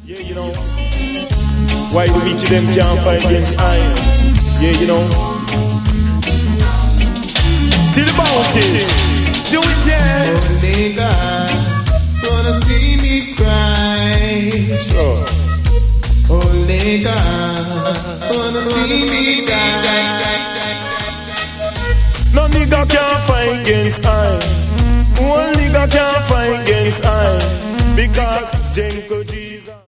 Yeah, you know, why the beach them can't fight against iron. Yeah, you know. Till the bounty, do it, yeah. Only God gonna see me cry. Sure. Only God gonna see me die. No nigga can't fight against iron. One nigga can't fight against iron. Because Jenko Jesus.